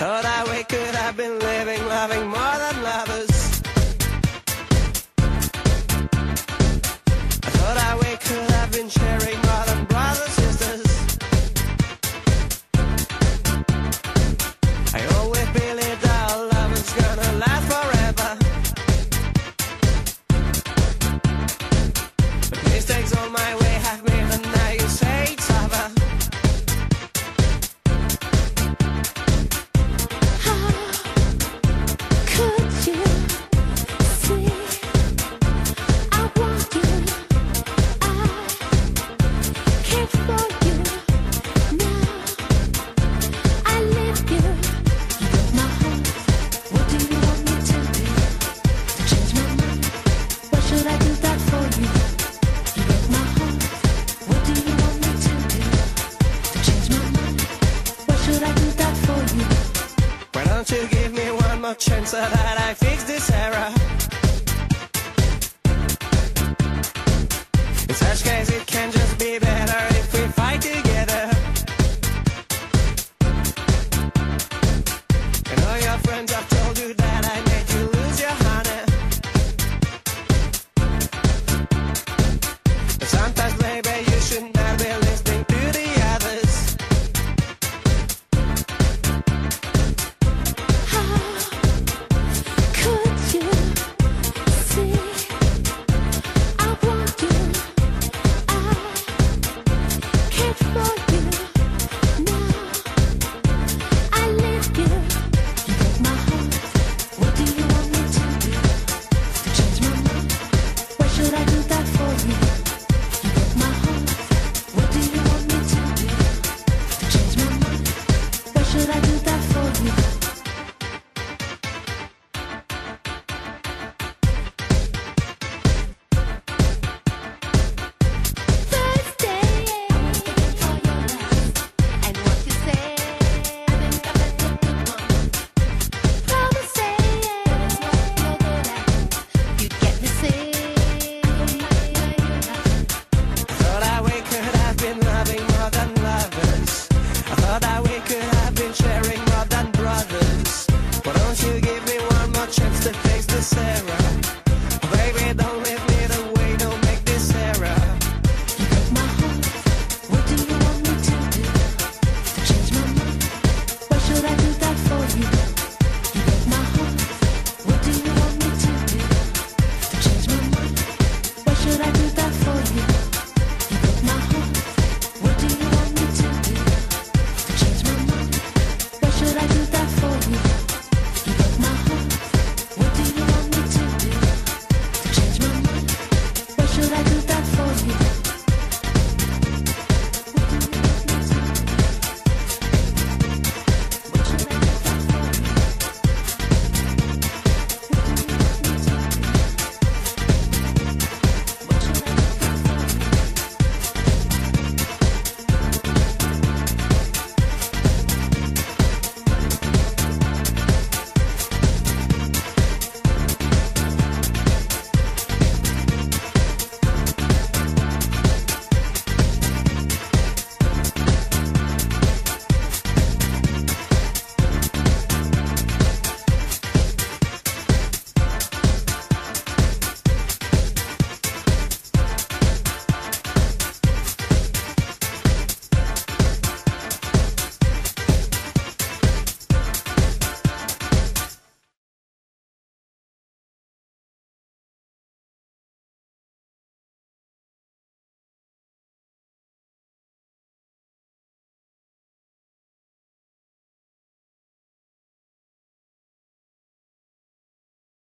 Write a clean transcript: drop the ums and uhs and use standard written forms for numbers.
thought that we could have been living, loving more than lovers. I thought that we could have been sharing more than brothers, sisters. I always believed our love was gonna last forever. But mistakes on my way have made, and now you say it's over. Why don't you give me one more chance so that I fix this error?